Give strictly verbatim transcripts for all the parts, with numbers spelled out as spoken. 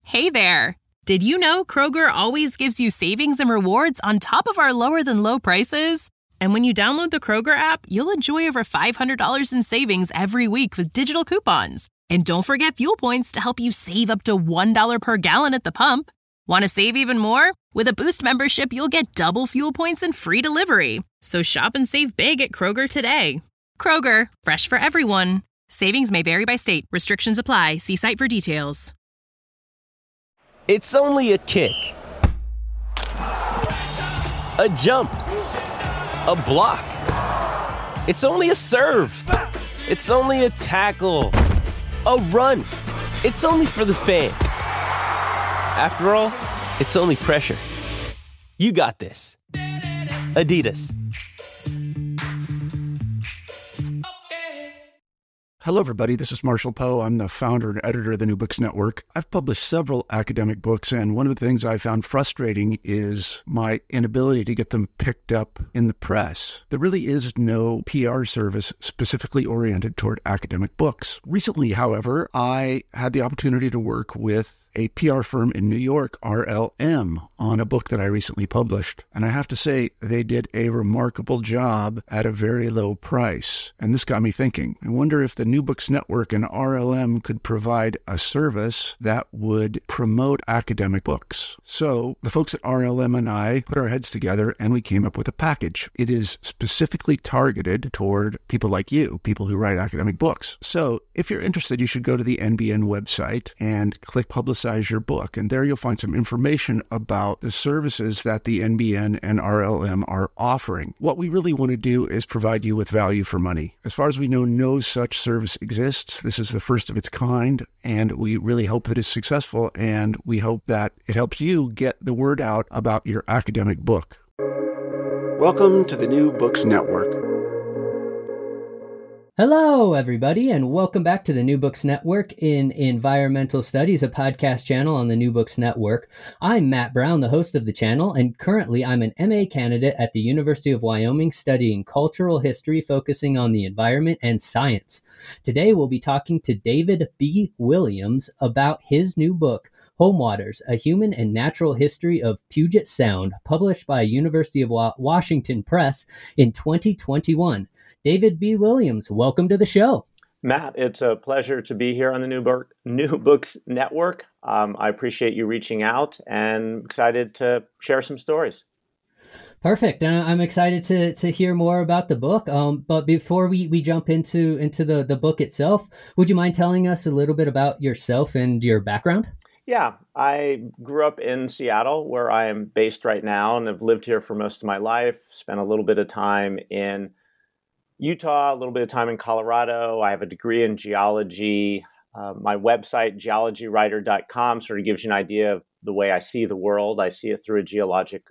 Hey there! Did you know Kroger always gives you savings and rewards on top of our lower-than-low prices? And when you download the Kroger app, you'll enjoy over five hundred dollars in savings every week with digital coupons. And don't forget fuel points to help you save up to one dollar per gallon at the pump. Want to save even more? With a Boost membership, you'll get double fuel points and free delivery. So shop and save big at Kroger today. Kroger, fresh for everyone. Savings may vary by state. Restrictions apply. See site for details. It's only a kick, a jump, a block. It's only a serve. It's only a tackle, a run. It's only for the fans. After all, it's only pressure. You got this. Adidas. Hello, everybody. This is Marshall Poe. I'm the founder and editor of the New Books Network. I've published several academic books, and one of the things I found frustrating is my inability to get them picked up in the press. There really is no P R service specifically oriented toward academic books. Recently, however, I had the opportunity to work with a P R firm in New York, R L M, on a book that I recently published. And I have to say, they did a remarkable job at a very low price. And this got me thinking. I wonder if the New Books Network and R L M could provide a service that would promote academic books. So the folks at R L M and I put our heads together and we came up with a package. It is specifically targeted toward people like you, people who write academic books. So if you're interested, you should go to the N B N website and click Publicize your book. And there you'll find some information about the services that the N B N and R L M are offering. What we really want to do is provide you with value for money. As far as we know, no such service exists. This is the first of its kind, and we really hope that it's successful, and we hope that it helps you get the word out about your academic book. Welcome to the New Books Network. Hello, everybody, and welcome back to the New Books Network in Environmental Studies, a podcast channel on the New Books Network. I'm Matt Brown, the host of the channel, and currently I'm an M A candidate at the University of Wyoming studying cultural history, focusing on the environment and science. Today, we'll be talking to David B. Williams about his new book, Home Waters, A Human and Natural History of Puget Sound, published by University of Wa- Washington Press in twenty twenty-one. David B. Williams, welcome to the show. Matt, it's a pleasure to be here on the New, Bo- New Books Network. Um, I appreciate you reaching out and excited to share some stories. Perfect. Uh, I'm excited to to hear more about the book. Um, but before we, we jump into, into the, the book itself, would you mind telling us a little bit about yourself and your background? Yeah, I grew up in Seattle, where I am based right now, and have lived here for most of my life. Spent a little bit of time in Utah, a little bit of time in Colorado. I have a degree in geology. Uh, my website, geology writer dot com, sort of gives you an idea of the way I see the world. I see it through a geologic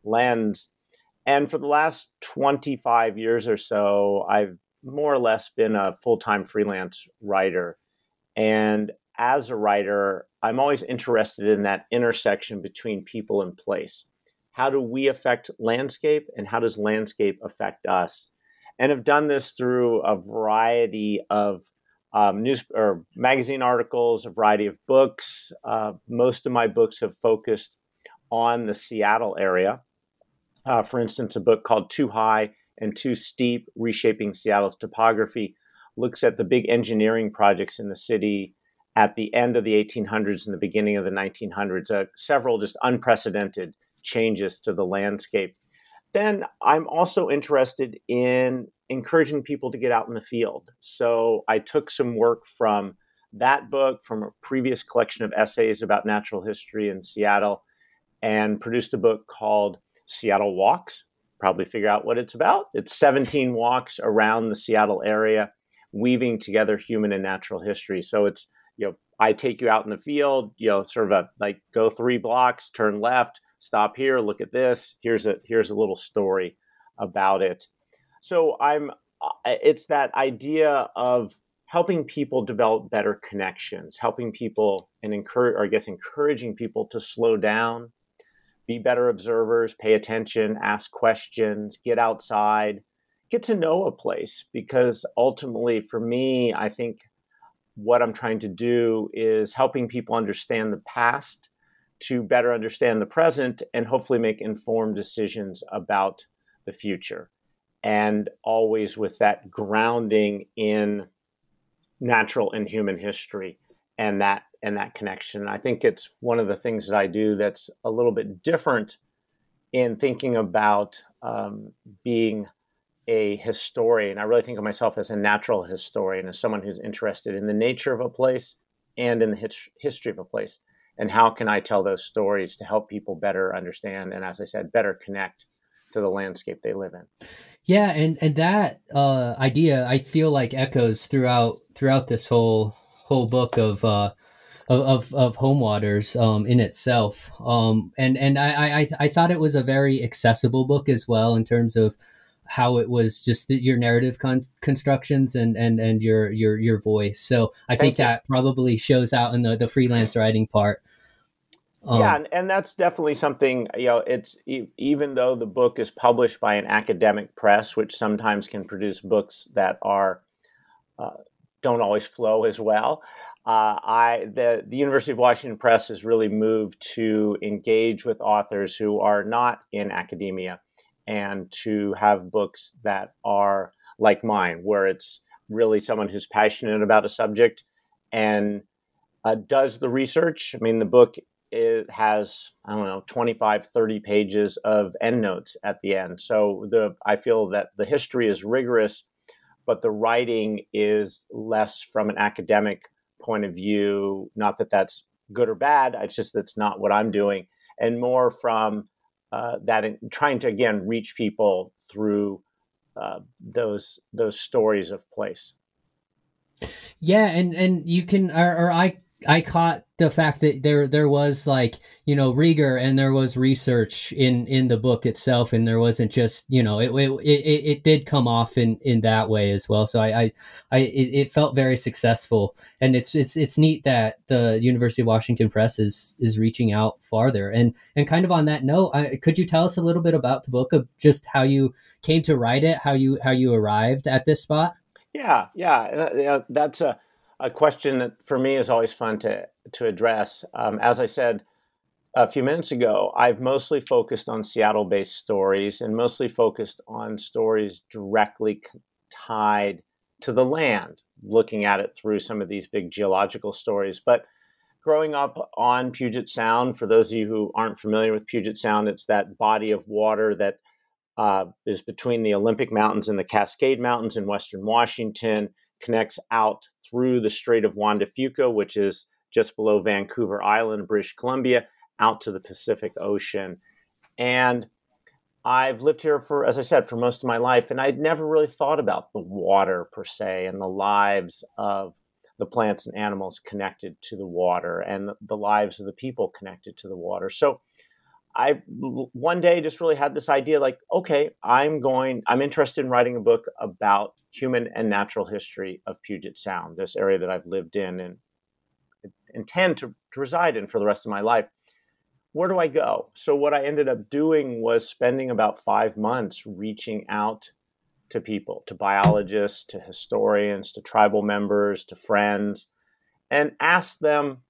lens. And for the last twenty-five years or so, I've more or less been a full-time freelance writer. And as a writer, I'm always interested in that intersection between people and place. How do we affect landscape, and how does landscape affect us? And have done this through a variety of um, news or magazine articles, a variety of books. Uh, most of my books have focused on the Seattle area. Uh, for instance, a book called Too High and Too Steep, Reshaping Seattle's Topography, looks at the big engineering projects in the city at the end of the eighteen hundreds and the beginning of the nineteen hundreds, uh, several just unprecedented changes to the landscape. Then I'm also interested in encouraging people to get out in the field. So I took some work from that book, from a previous collection of essays about natural history in Seattle, and produced a book called Seattle Walks. Probably figure out what it's about. It's seventeen walks around the Seattle area, weaving together human and natural history. So it's, you know, I take you out in the field, you know, sort of a, like, go three blocks, turn left, stop here, look at this. Here's a here's a little story about it. So I'm it's that idea of helping people develop better connections, helping people and encourage, or I guess encouraging people to slow down, be better observers, pay attention, ask questions, get outside, get to know a place. Because ultimately, for me, I think what I'm trying to do is helping people understand the past to better understand the present and hopefully make informed decisions about the future. And always with that grounding in natural and human history and that and that connection. I think it's one of the things that I do that's a little bit different in thinking about um, being a historian. I really think of myself as a natural historian, as someone who's interested in the nature of a place and in the his- history of a place. And how can I tell those stories to help people better understand and, as I said, better connect to the landscape they live in. Yeah, and and that uh, idea I feel like echoes throughout throughout this whole whole book of uh, of, of of Home Waters um, in itself. Um, and and I, I I thought it was a very accessible book as well in terms of how it was just the, your narrative con- constructions and and and your your your voice. So I Thank think you. that probably shows out in the the freelance writing part. Um, Yeah, and, and that's definitely something, you know, it's e- even though the book is published by an academic press, which sometimes can produce books that are uh, don't always flow as well. Uh, I the, the University of Washington Press has really moved to engage with authors who are not in academia and to have books that are like mine, where it's really someone who's passionate about a subject and uh, does the research. I mean, the book it has, I don't know, twenty-five, thirty pages of endnotes at the end. So the I feel that the history is rigorous, but the writing is less from an academic point of view. Not that that's good or bad. It's just that's not what I'm doing. And more from uh, that in, trying to, again, reach people through uh, those those stories of place. Yeah, and and you can, or, or I I caught the fact that there there was like, you know, rigor and there was research in in the book itself, and there wasn't just, you know, it it it, it did come off in in that way as well. So I I, I it, it felt very successful, and it's it's it's neat that the University of Washington Press is is reaching out farther. And and kind of on that note, I, could you tell us a little bit about the book, of just how you came to write it, how you how you arrived at this spot? Yeah, yeah, uh, you know, that's a, a question that for me is always fun to to address. Um, as I said a few minutes ago, I've mostly focused on Seattle-based stories and mostly focused on stories directly c- tied to the land, looking at it through some of these big geological stories. But growing up on Puget Sound, for those of you who aren't familiar with Puget Sound, it's that body of water that uh, is between the Olympic Mountains and the Cascade Mountains in Western Washington, connects out through the Strait of Juan de Fuca, which is just below Vancouver Island, British Columbia, out to the Pacific Ocean. And I've lived here for, as I said, for most of my life, and I'd never really thought about the water per se and the lives of the plants and animals connected to the water and the, the lives of the people connected to the water. So I one day just really had this idea like, okay, I'm going, I'm interested in writing a book about human and natural history of Puget Sound, this area that I've lived in and intend to, to reside in for the rest of my life. Where do I go? So what I ended up doing was spending about five months reaching out to people, to biologists, to historians, to tribal members, to friends, and ask them,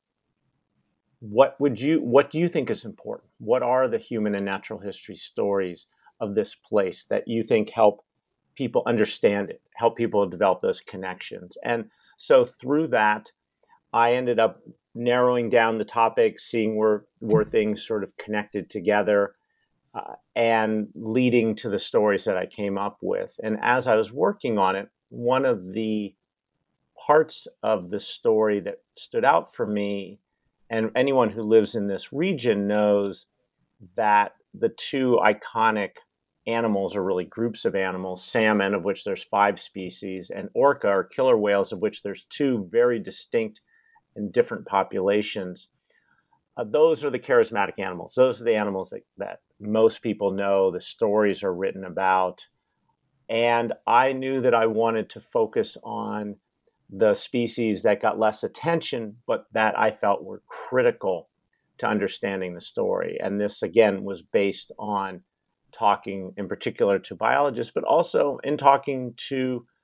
What would you? What do you think is important? What are the human and natural history stories of this place that you think help people understand it, help people develop those connections? And so through that, I ended up narrowing down the topics, seeing where where things sort of connected together, uh, and leading to the stories that I came up with. And as I was working on it, one of the parts of the story that stood out for me, and anyone who lives in this region knows that the two iconic animals are really groups of animals, salmon, of which there's five species, and orca, or killer whales, of which there's two very distinct and different populations. Uh, those are the charismatic animals. Those are the animals that, that most people know, the stories are written about. And I knew that I wanted to focus on the species that got less attention, but that I felt were critical to understanding the story. And this, again, was based on talking in particular to biologists, but also in talking to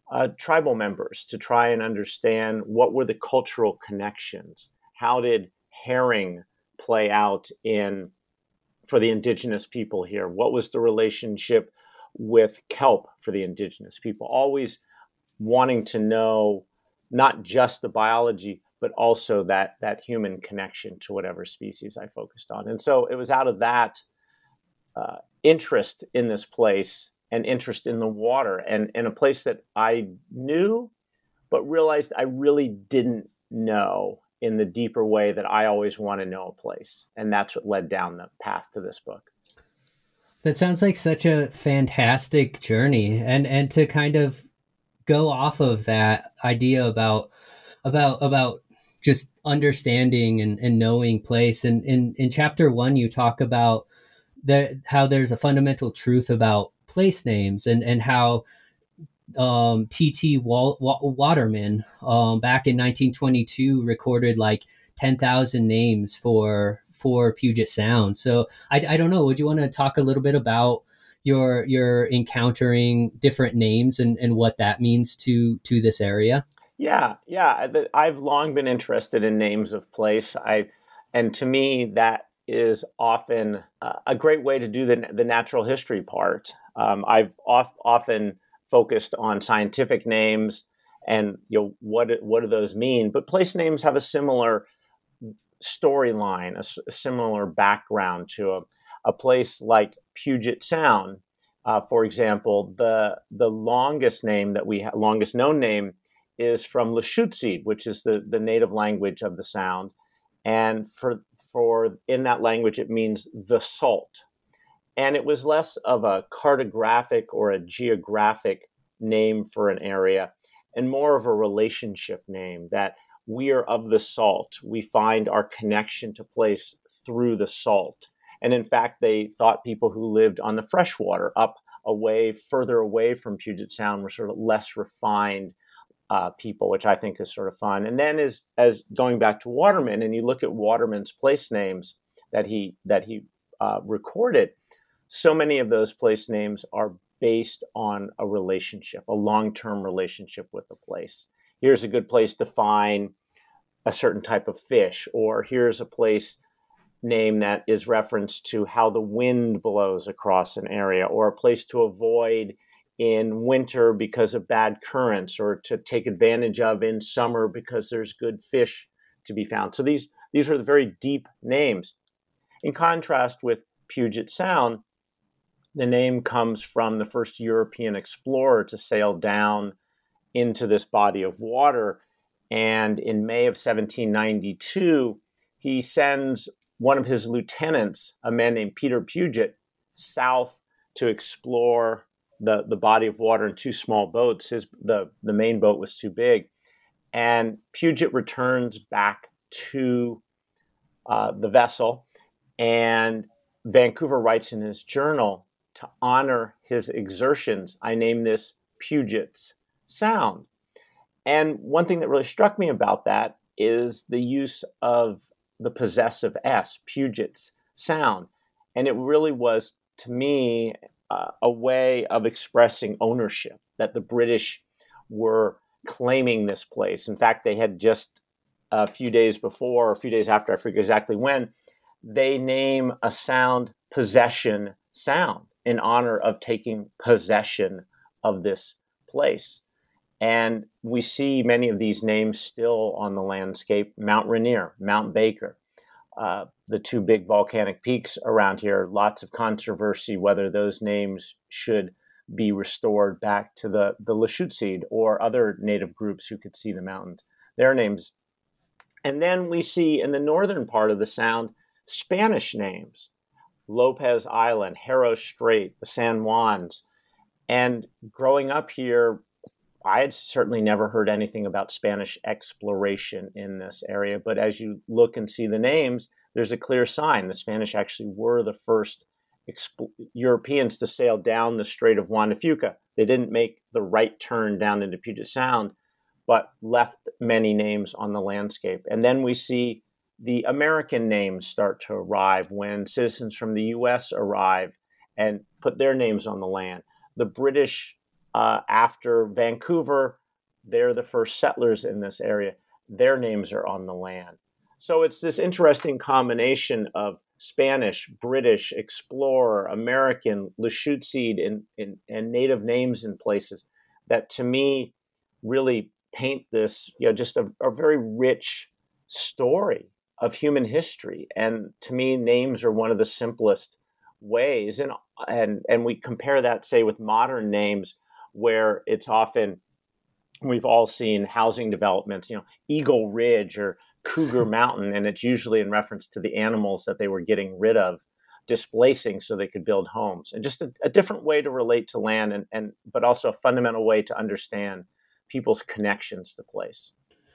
uh, tribal members to try and understand what were the cultural connections. How did herring play out in for the indigenous people here? What was the relationship with kelp for the indigenous people? Always wanting to know not just the biology, but also that that human connection to whatever species I focused on. And so it was out of that uh, interest in this place and interest in the water, and in a place that I knew, but realized I really didn't know in the deeper way that I always want to know a place. And that's what led down the path to this book. That sounds like such a fantastic journey. And, and to kind of go off of that idea about, about, about just understanding and, and knowing place. And in, in chapter one, you talk about the, how there's a fundamental truth about place names, and, and how um, T T Wal- Waterman um, back in nineteen twenty-two recorded like ten thousand names for for Puget Sound. So I, I don't know. Would you want to talk a little bit about your your encountering different names and, and what that means to to this area? Yeah, yeah. I've long been interested in names of place. I and to me that is often uh, a great way to do the the natural history part. Um, I've off, often focused on scientific names and, you know, what what do those mean? But place names have a similar storyline, a, a similar background to a, a place like Puget Sound. Uh, for example, the the longest name that we ha- longest known name is from Lushootseed, which is the, the native language of the Sound, and for for in that language it means the salt. And it was less of a cartographic or a geographic name for an area and more of a relationship name, that we are of the salt. We find our connection to place through the salt. And in fact, they thought people who lived on the freshwater up away, further away from Puget Sound were sort of less refined uh, people, which I think is sort of fun. And then as, as going back to Waterman, and you look at Waterman's place names that he, that he uh, recorded, so many of those place names are based on a relationship, a long-term relationship with a place. Here's a good place to find a certain type of fish, or here's a place name that is referenced to how the wind blows across an area, or a place to avoid in winter because of bad currents, or to take advantage of in summer because there's good fish to be found. So these, these are the very deep names. In contrast with Puget Sound, the name comes from the first European explorer to sail down into this body of water. And in May of seventeen ninety-two, he sends one of his lieutenants, a man named Peter Puget, south to explore the, the body of water in two small boats. His, the, the main boat was too big. And Puget returns back to uh, the vessel, and Vancouver writes in his journal, to honor his exertions, I named this Puget's Sound. And one thing that really struck me about that is the use of the possessive S, Puget's Sound. And it really was, to me, uh, a way of expressing ownership, that the British were claiming this place. In fact, they had just a few days before, or a few days after, I forget exactly when, they name a sound Possession Sound, in honor of taking possession of this place. And we see many of these names still on the landscape: Mount Rainier, Mount Baker, uh, the two big volcanic peaks around here. Lots of controversy whether those names should be restored back to the, the Lushootseed or other native groups who could see the mountains, their names. And then we see in the northern part of the Sound, Spanish names: Lopez Island, Haro Strait, the San Juans. And growing up here, I had certainly never heard anything about Spanish exploration in this area. But as you look and see the names, there's a clear sign. The Spanish actually were the first exp- Europeans to sail down the Strait of Juan de Fuca. They didn't make the right turn down into Puget Sound, but left many names on the landscape. And then we see the American names start to arrive when citizens from the U S arrive and put their names on the land. The British uh, after Vancouver, they're the first settlers in this area. Their names are on the land. So it's this interesting combination of Spanish, British, explorer, American, Lushootseed, and, and, and native names in places that to me really paint this, you know, just a, a very rich story of human history. And to me, names are one of the simplest ways. And, and, and we compare that, say, with modern names, where it's often, we've all seen housing developments, you know, Eagle Ridge or Cougar Mountain, and it's usually in reference to the animals that they were getting rid of, displacing so they could build homes. And just a, a different way to relate to land, and, and but also a fundamental way to understand people's connections to place.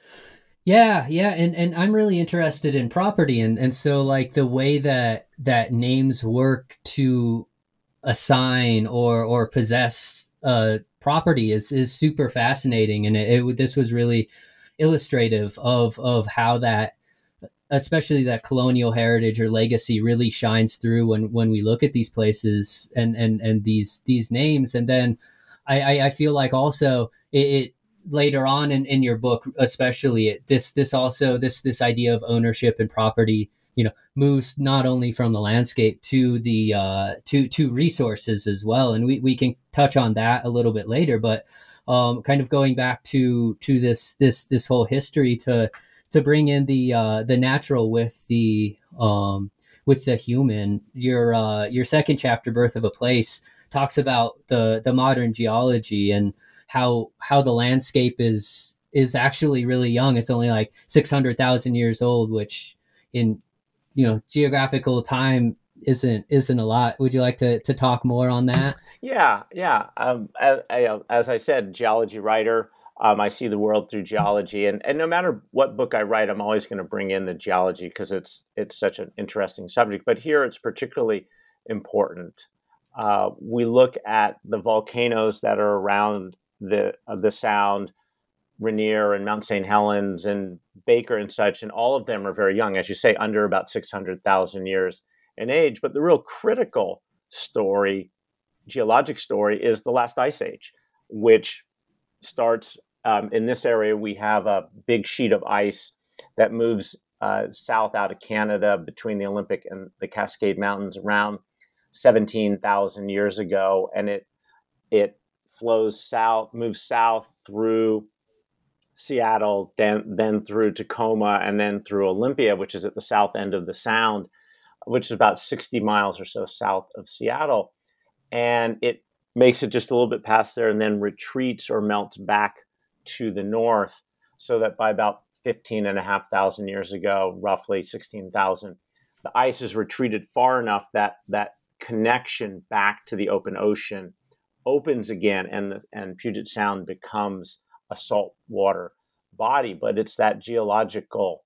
Yeah, yeah, and, and I'm really interested in property, and, and so like the way that that names work to assign or or possess uh, property is is super fascinating, and it, it this was really illustrative of of how that, especially that colonial heritage or legacy, really shines through when when we look at these places and and and these these names. And then I I, I feel like also it, it later on in, in your book, especially it, this this also this this idea of ownership and property, you know, moves not only from the landscape to the uh, to to resources as well, and we we can touch on that a little bit later, but. Um, kind of going back to to this this this whole history to to bring in the uh, the natural with the um, with the human. Your uh, your second chapter, Birth of a Place, talks about the the modern geology and how how the landscape is is actually really young. It's only like six hundred thousand years old, which in you know geographical time isn't isn't a lot. Would you like to to talk more on that? Yeah, yeah. Um, as, as I said, geology writer. Um, I see the world through geology, and, and no matter what book I write, I'm always going to bring in the geology because it's it's such an interesting subject. But here, it's particularly important. Uh, we look at the volcanoes that are around the uh, the Sound, Rainier and Mount Saint Helens and Baker and such, and all of them are very young, as you say, under about six hundred thousand years in age. But the real critical story, geologic story, is the last ice age, which starts um, in this area. We have a big sheet of ice that moves uh, south out of Canada between the Olympic and the Cascade Mountains around seventeen thousand years ago, and it it flows south, moves south through Seattle, then then through Tacoma, and then through Olympia, which is at the south end of the Sound, which is about sixty miles or so south of Seattle. And it makes it just a little bit past there and then retreats or melts back to the north, so that by about fifteen and a half thousand years ago, roughly sixteen thousand, the ice has retreated far enough that that connection back to the open ocean opens again, and the, and Puget Sound becomes a saltwater body. But it's that geological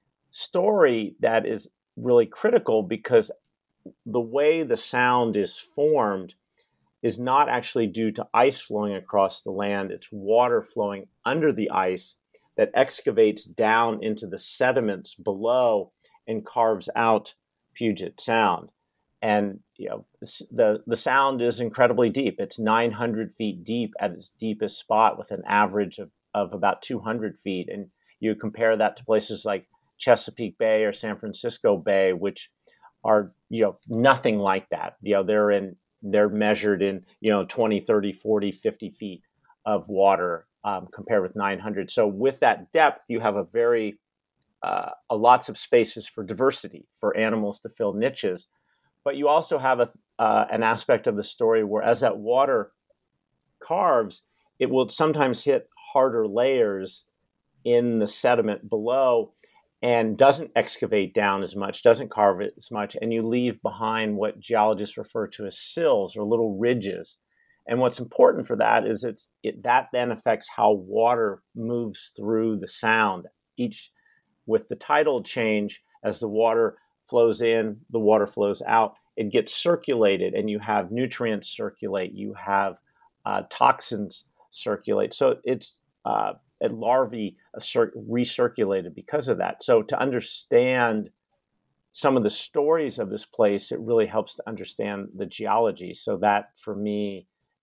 story that is really critical, because the way the Sound is formed is not actually due to ice flowing across the land. It's water flowing under the ice that excavates down into the sediments below and carves out Puget Sound. And you know, the the Sound is incredibly deep. It's nine hundred feet deep at its deepest spot, with an average of, of about two hundred feet. And you compare that to places like Chesapeake Bay or San Francisco Bay, which are, you know, nothing like that. You know, they're in they're measured in, you know, twenty, thirty, forty, fifty feet of water um, compared with nine hundred. So with that depth, you have a very uh, a lots of spaces for diversity, for animals to fill niches. But you also have a, uh, an aspect of the story where, as that water carves, it will sometimes hit harder layers in the sediment below and doesn't excavate down as much, doesn't carve it as much, and you leave behind what geologists refer to as sills or little ridges. And what's important for that is it's it, that then affects how water moves through the Sound. Each, with the tidal change, as the water flows in, the water flows out, it gets circulated, and you have nutrients circulate, you have uh, toxins circulate. So it's uh, a larvae cir- recirculated because of that. So to understand some of the stories of this place, it really helps to understand the geology. So that, for me,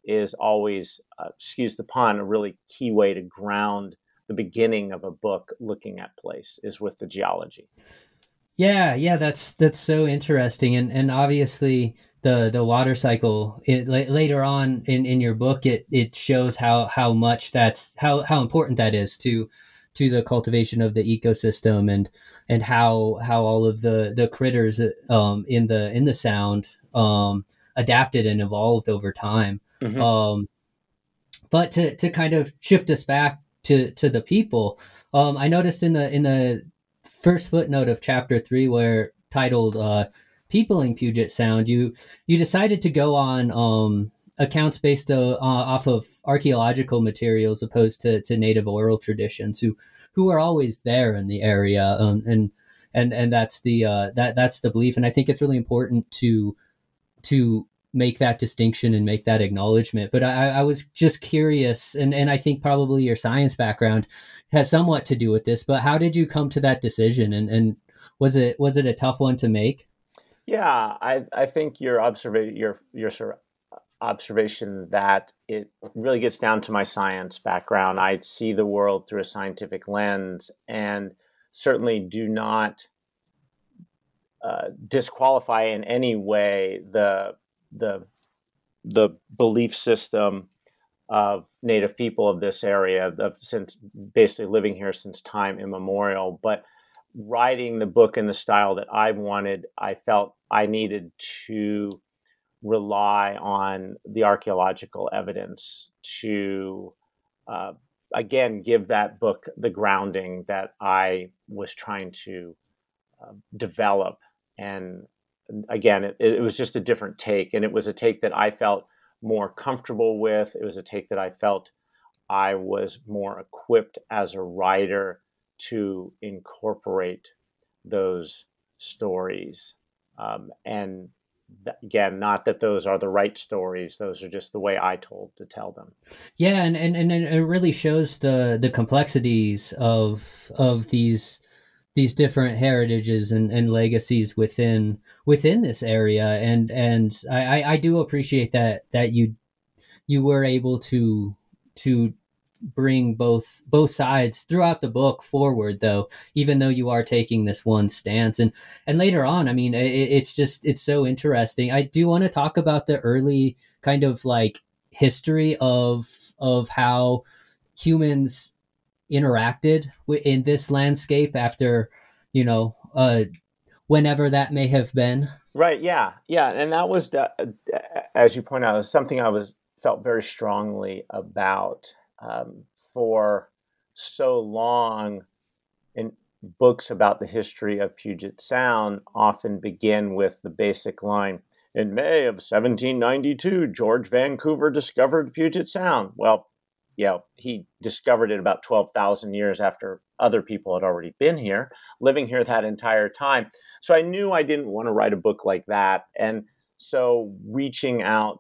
is always, uh, excuse the pun, a really key way to ground the beginning of a book looking at place is with the geology. Yeah, yeah, that's that's so interesting, and and obviously the the water cycle. It la- later on in, in your book, it it shows how how much that's how how important that is to to the cultivation of the ecosystem, and and how how all of the the critters um in the in the sound um adapted and evolved over time. Mm-hmm. Um, but to to kind of shift us back to to the people, um, I noticed in the in the first footnote of chapter three, where titled uh, "Peopling Puget Sound," you you decided to go on um, accounts based uh, off of archaeological materials, opposed to, to native oral traditions, who who are always there in the area, um, and and and that's the uh, that that's the belief, and I think it's really important to to make that distinction and make that acknowledgement. But I, I was just curious, and, and I think probably your science background has somewhat to do with this, but how did you come to that decision? And, and was it, was it a tough one to make? Yeah, I, I think your observation, your, your sort of observation that it really gets down to my science background. I see the world through a scientific lens, and certainly do not uh, disqualify in any way the the the belief system of Native people of this area, of since basically living here since time immemorial. But writing the book in the style that I wanted, I felt I needed to rely on the archaeological evidence to, uh, again, give that book the grounding that I was trying to uh, develop. And again, it, it was just a different take, and it was a take that I felt more comfortable with. It was a take that I felt I was more equipped as a writer to incorporate those stories. Um, and th- again, not that those are the right stories; those are just the way I told to tell them. Yeah, and and, and it really shows the the complexities of of these. these different heritages and, and legacies within within this area, and and I, I do appreciate that that you you were able to to bring both both sides throughout the book forward, though, even though you are taking this one stance. And and later on, I mean, it, it's just it's so interesting. I do want to talk about the early kind of like history of of how humans interacted in this landscape after, you know, uh, whenever that may have been. Right. Yeah. Yeah. And that was, uh, as you point out, was something I was felt very strongly about um, for so long. In books about the history of Puget Sound often begin with the basic line, "In May of seventeen ninety-two, George Vancouver discovered Puget Sound." Well, you know, he discovered it about twelve thousand years after other people had already been here, living here that entire time. So I knew I didn't want to write a book like that. And so reaching out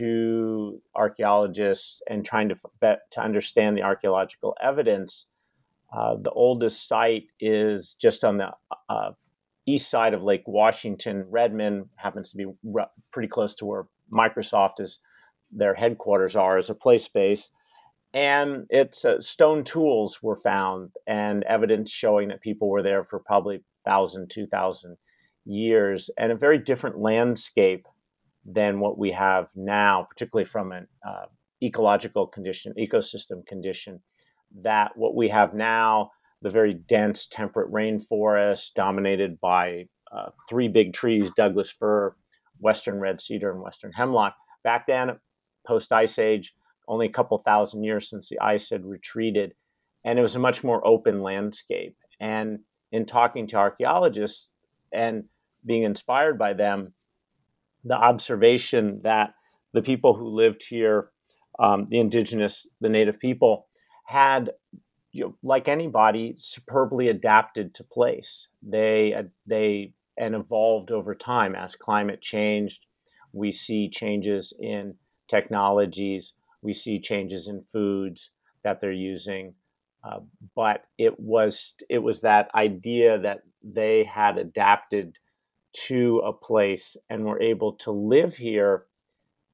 to archaeologists and trying to, to understand the archaeological evidence, uh, the oldest site is just on the uh, east side of Lake Washington. Redmond happens to be r- pretty close to where Microsoft is, their headquarters are as a play space. And it's uh, stone tools were found and evidence showing that people were there for probably one thousand, two thousand years, and a very different landscape than what we have now, particularly from an uh, ecological condition, ecosystem condition, that what we have now, the very dense temperate rainforest dominated by uh, three big trees, Douglas fir, western red cedar, and western hemlock. Back then, post-Ice Age, only a couple thousand years since the ice had retreated, and it was a much more open landscape. And in talking to archaeologists and being inspired by them, the observation that the people who lived here, um, the indigenous, the native people, had, you know, like anybody, superbly adapted to place. They uh, they and evolved over time as climate changed. We see changes in technologies. We see changes in foods that they're using, uh, but it was it was that idea that they had adapted to a place and were able to live here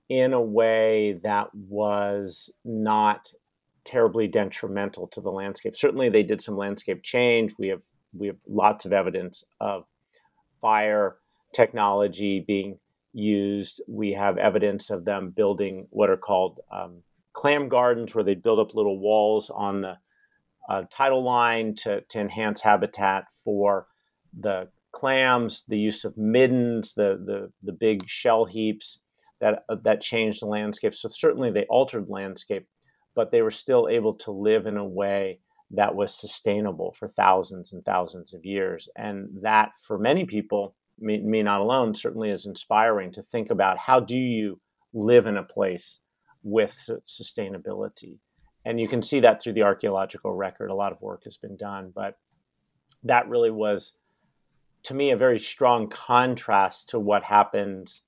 in a way that was not terribly detrimental to the landscape. Certainly they did some landscape change. We have we have lots of evidence of fire technology being used. We have evidence of them building what are called um, clam gardens, where they build up little walls on the uh, tidal line to, to enhance habitat for the clams, the use of middens, the the, the big shell heaps that uh, that changed the landscape. So certainly they altered landscape, but they were still able to live in a way that was sustainable for thousands and thousands of years. And that, for many people, me, me not alone, certainly is inspiring to think about how do you live in a place with sustainability. And you can see that through the archaeological record. A lot of work has been done, but that really was, to me, a very strong contrast to what happens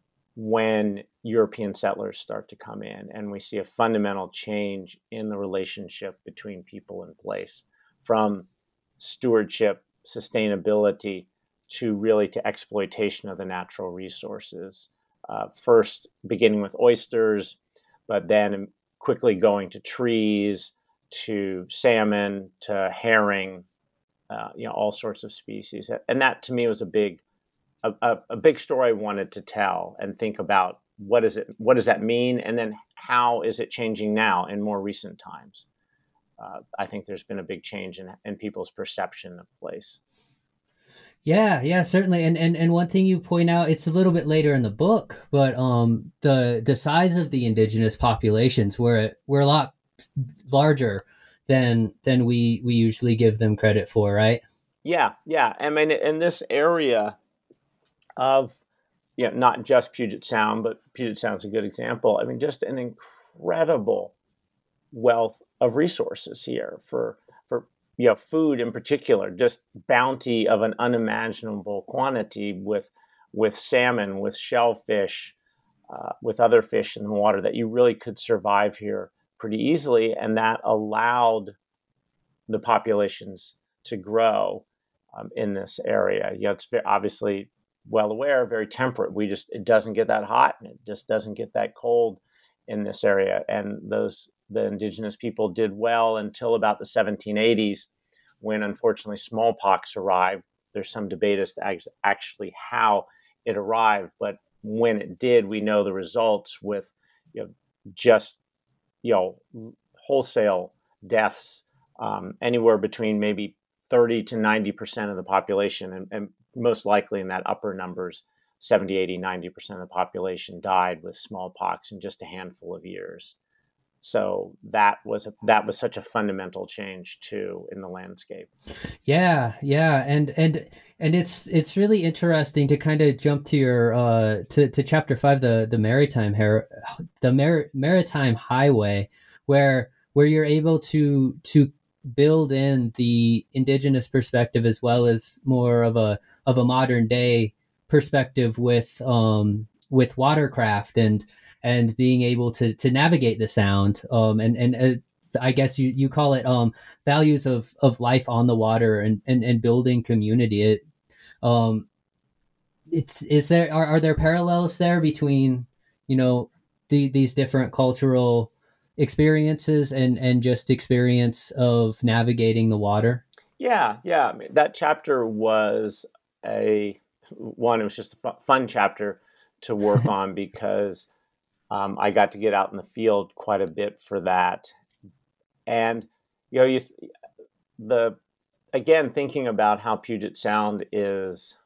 when European settlers start to come in, and we see a fundamental change in the relationship between people and place, from stewardship, sustainability, to really to exploitation of the natural resources. Uh, first beginning with oysters, but then quickly going to trees, to salmon, to herring, uh, you know, all sorts of species. And that to me was a big A, a big story I wanted to tell, and think about what is it, what does that mean, and then how is it changing now in more recent times. Uh, I think there's been a big change in, in people's perception of place. Yeah, yeah, certainly. And, and and one thing you point out, it's a little bit later in the book, but um, the the size of the indigenous populations were were a lot larger than than we we usually give them credit for, right? Yeah, yeah. I mean, in this area of, you know, not just Puget Sound, but Puget Sound's a good example. I mean, just an incredible wealth of resources here for, for you know, food in particular, just bounty of an unimaginable quantity with, with salmon, with shellfish, uh, with other fish in the water that you really could survive here pretty easily. And that allowed the populations to grow um, in this area. You know, it's obviously well aware, very temperate. We just, it doesn't get that hot, and it just doesn't get that cold in this area. And those, the indigenous people did well until about the seventeen eighties, when unfortunately smallpox arrived. There's some debate as to actually how it arrived, but when it did, we know the results with, you know, just, you know, wholesale deaths, um, anywhere between maybe thirty to ninety percent of the population, and, and most likely in that upper numbers, seventy, eighty, ninety percent of the population died with smallpox in just a handful of years. So that was a, that was such a fundamental change too in the landscape. Yeah, yeah, and and and it's it's really interesting to kind of jump to your uh to, to chapter five, the the maritime her the Mar- maritime highway, where where you're able to to build in the indigenous perspective as well as more of a of a modern day perspective with um with watercraft and and being able to to navigate the sound, um and and uh, I guess you you call it um values of of life on the water, and and, and building community. It um it's is there are, are there parallels there between, you know, the these different cultural experiences and and just experience of navigating the water? Yeah, yeah. I mean, that chapter was a one. It was just a fun chapter to work on because um, I got to get out in the field quite a bit for that. And you know, you the again thinking about how Puget Sound is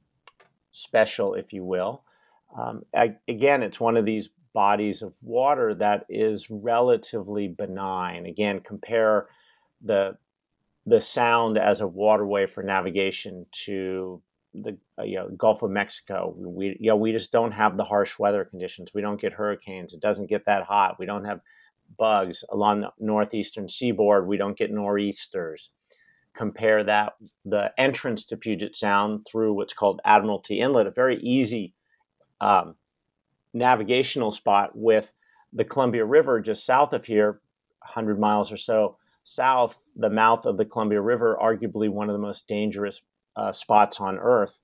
special, if you will. Um, I, again, it's one of these bodies of water that is relatively benign. Again, compare the the sound as a waterway for navigation to the uh, you know, Gulf of Mexico. We you know we just don't have the harsh weather conditions. We don't get hurricanes. It doesn't get that hot. We don't have bugs along the northeastern seaboard. We don't get nor'easters. Compare that, the entrance to Puget Sound through what's called Admiralty Inlet, a very easy um, navigational spot, with the Columbia River just south of here, one hundred miles or so south, the mouth of the Columbia River, arguably one of the most dangerous uh, spots on Earth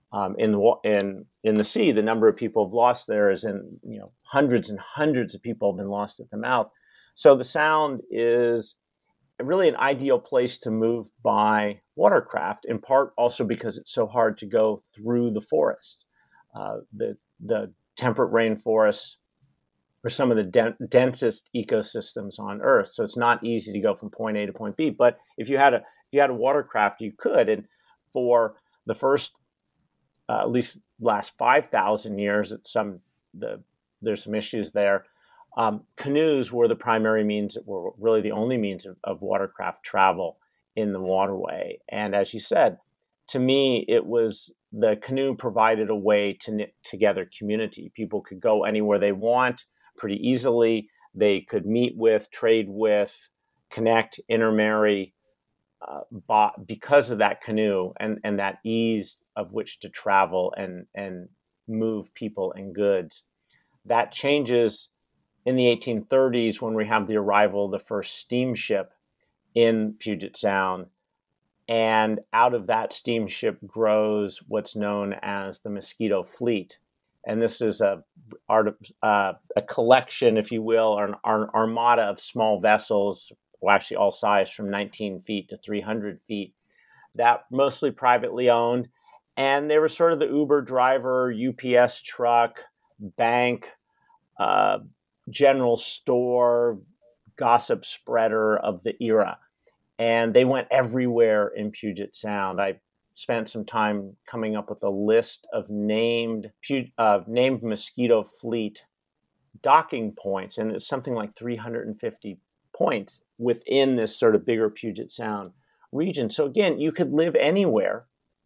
Um, in the in in the sea, the number of people have lost there is in you know hundreds and hundreds of people have been lost at the mouth. So the Sound is really an ideal place to move by watercraft, in part also because it's so hard to go through the forest. Uh, the the temperate rainforests are some of the den- densest ecosystems on Earth, so it's not easy to go from point A to point B. But if you had a if you had a watercraft, you could. And for the first, uh, at least last five thousand years, at some the there's some issues there. Um, canoes were the primary means, were really the only means of, of watercraft travel in the waterway. And as you said, to me, it was the canoe provided a way to knit together community. People could go anywhere they want pretty easily. They could meet with, trade with, connect, intermarry uh, because of that canoe and, and that ease of which to travel and, and move people and goods. That changes in the eighteen thirties, when we have the arrival of the first steamship in Puget Sound. And out of that steamship grows what's known as the Mosquito Fleet. And this is a, uh, a collection, if you will, or an, or an armada of small vessels, well, actually all sized from nineteen feet to three hundred feet, that mostly privately owned. And they were sort of the Uber driver, U P S truck, bank, uh, general store, gossip spreader of the era. And they went everywhere in Puget Sound. I spent some time coming up with a list of named uh, named Mosquito Fleet docking points, and it's something like three hundred fifty points within this sort of bigger Puget Sound region. So again, you could live anywhere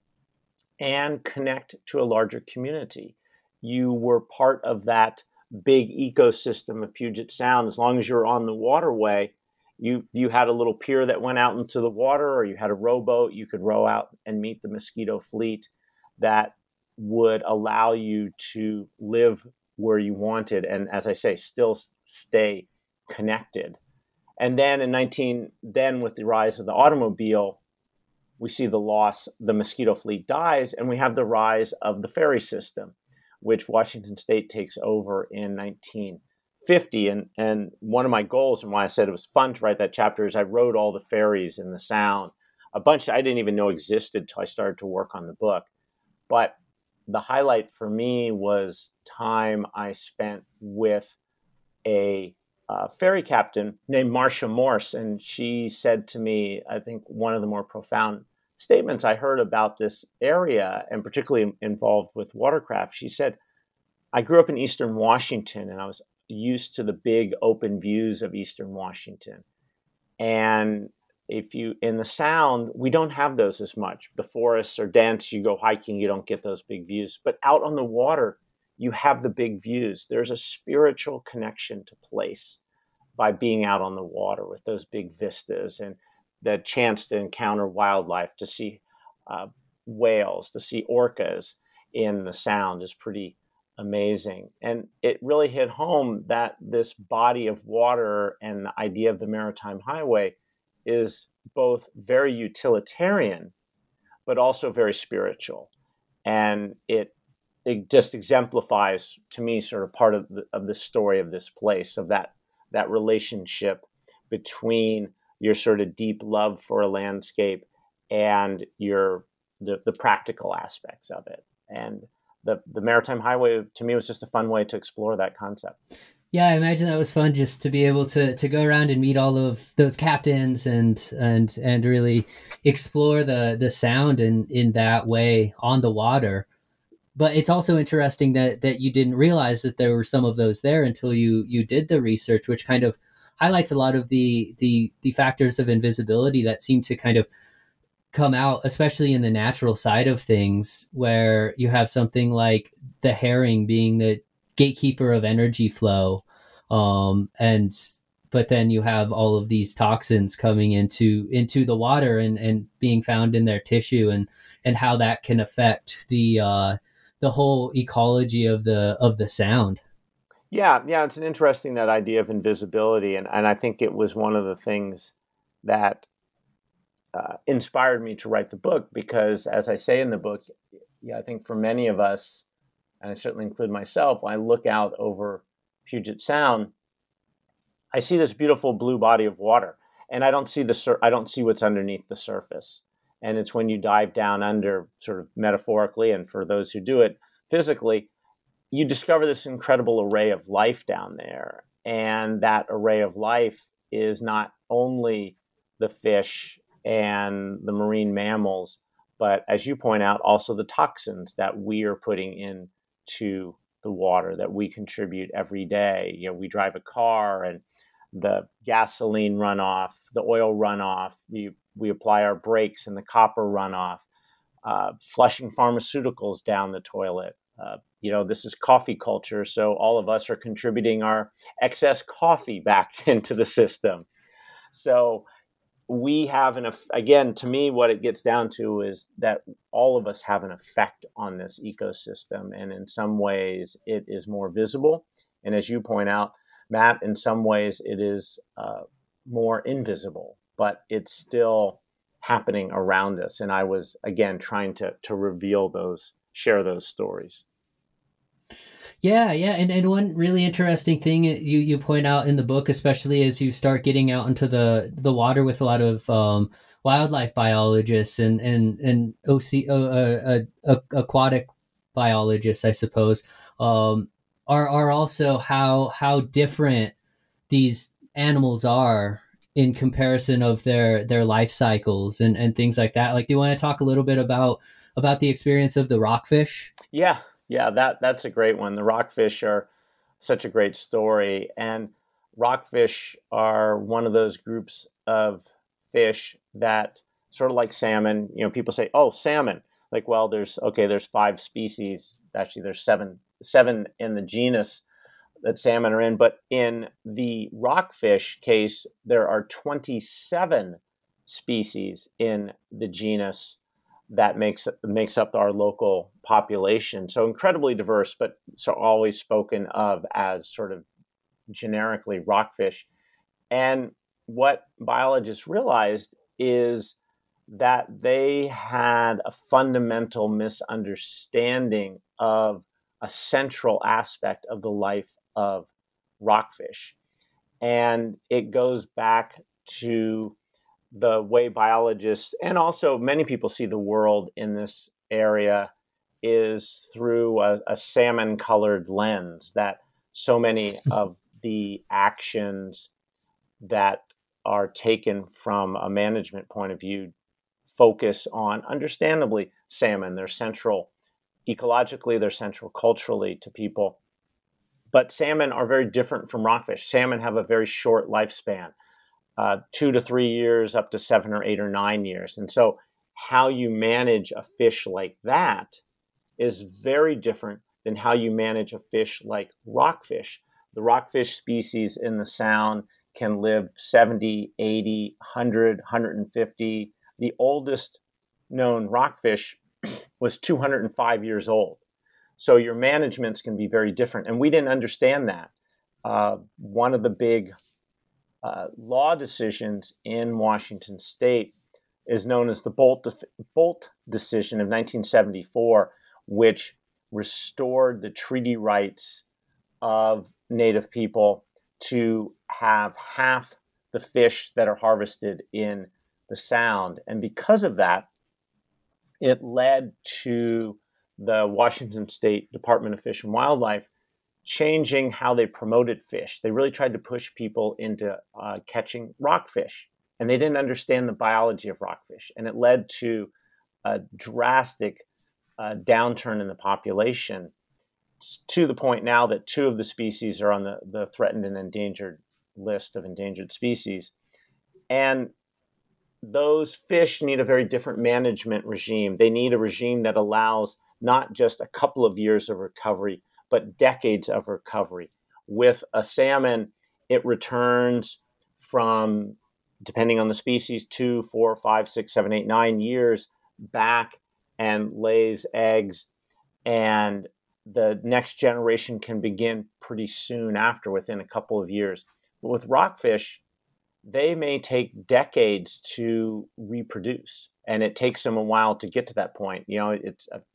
and connect to a larger community. You were part of that big ecosystem of Puget Sound. As long as you're on the waterway, you you had a little pier that went out into the water, or you had a rowboat, you could row out and meet the Mosquito Fleet that would allow you to live where you wanted and, as I say, still stay connected. And then in nineteen then with the rise of the automobile, we see the loss, the Mosquito Fleet dies, and we have the rise of the ferry system, which Washington State takes over in nineteen fifty. And, and one of my goals, and why I said it was fun to write that chapter, is I wrote all the ferries in the Sound, a bunch I didn't even know existed until I started to work on the book. But the highlight for me was time I spent with a uh, ferry captain named Marcia Morse. And she said to me, I think one of the more profound statements I heard about this area, and particularly involved with watercraft. She said, I grew up in Eastern Washington, and I was used to the big open views of Eastern Washington. And if you, in the Sound, we don't have those as much. The forests are dense, you go hiking, you don't get those big views. But out on the water, you have the big views. There's a spiritual connection to place by being out on the water with those big vistas and the chance to encounter wildlife, to see uh, whales, to see orcas in the Sound is pretty amazing. And it really hit home that this body of water and the idea of the Maritime Highway is both very utilitarian, but also very spiritual. And it it just exemplifies to me sort of part of the, of the story of this place, of that that relationship between your sort of deep love for a landscape and your the, the practical aspects of it. And the, the Maritime Highway, to me, was just a fun way to explore that concept. Yeah, I imagine that was fun, just to be able to to go around and meet all of those captains and and and really explore the the Sound in, in that way on the water. But it's also interesting that that you didn't realize that there were some of those there until you you did the research, which kind of highlights a lot of the the the factors of invisibility that seem to kind of come out, especially in the natural side of things, where you have something like the herring being the gatekeeper of energy flow, um, and but then you have all of these toxins coming into into the water and and being found in their tissue, and and how that can affect the uh, the whole ecology of the of the Sound. Yeah, yeah, it's an interesting, that idea of invisibility, and and I think it was one of the things that uh, inspired me to write the book, because, as I say in the book, yeah, I think for many of us, and I certainly include myself, when I look out over Puget Sound, I see this beautiful blue body of water, and I don't see the sur- I don't see what's underneath the surface. And it's when you dive down under, sort of metaphorically, and for those who do it physically, you discover this incredible array of life down there. And that array of life is not only the fish and the marine mammals, but as you point out, also the toxins that we are putting into the water that we contribute every day. You know, we drive a car, and the gasoline runoff, the oil runoff, we, we apply our brakes and the copper runoff, uh, flushing pharmaceuticals down the toilet. Uh, you know, this is coffee culture, so all of us are contributing our excess coffee back into the system. So we have an, again, to me, what it gets down to is that all of us have an effect on this ecosystem. And in some ways, it is more visible. And as you point out, Matt, in some ways, it is uh, more invisible, but it's still happening around us. And I was, again, trying to to reveal those, share those stories. Yeah, yeah, and, and one really interesting thing you, you point out in the book, especially as you start getting out into the, the water with a lot of um, wildlife biologists and and and O C, uh, uh, uh, aquatic biologists, I suppose, um, are are also how how different these animals are in comparison of their their life cycles and, and things like that. Like, do you want to talk a little bit about about the experience of the rockfish? Yeah. Yeah, that that's a great one. The rockfish are such a great story. And rockfish are one of those groups of fish that, sort of like salmon, you know, people say, oh, salmon. Like, well, there's, okay, there's five species. Actually, there's seven, seven in the genus that salmon are in. But in the rockfish case, there are twenty-seven species in the genus that makes makes up our local population. So incredibly diverse, but so always spoken of as sort of generically rockfish. And what biologists realized is that they had a fundamental misunderstanding of a central aspect of the life of rockfish. And it goes back to the way biologists and also many people see the world in this area is through a, a salmon-colored lens, that so many of the actions that are taken from a management point of view focus on, understandably, salmon. They're central ecologically, they're central culturally to people. But salmon are very different from rockfish. Salmon have a very short lifespan. Uh, two to three years, up to seven or eight or nine years. And so how you manage a fish like that is very different than how you manage a fish like rockfish. The rockfish species in the Sound can live seventy, eighty, one hundred, one hundred fifty. The oldest known rockfish was two hundred five years old. So your managements can be very different. And we didn't understand that. Uh, one of the big Uh, law decisions in Washington state is known as the Bolt, de- Bolt decision of nineteen seventy-four, which restored the treaty rights of Native people to have half the fish that are harvested in the Sound. And because of that, it led to the Washington State Department of Fish and Wildlife changing how they promoted fish. They really tried to push people into uh, catching rockfish, and they didn't understand the biology of rockfish. And it led to a drastic uh, downturn in the population, to the point now that two of the species are on the, the threatened and endangered list of endangered species. And those fish need a very different management regime. They need a regime that allows not just a couple of years of recovery, but decades of recovery. With a salmon, it returns from, depending on the species, two, four, five, six, seven, eight, nine years back and lays eggs. And the next generation can begin pretty soon after, within a couple of years. But with rockfish, they may take decades to reproduce. And it takes them a while to get to that point. You know, it's a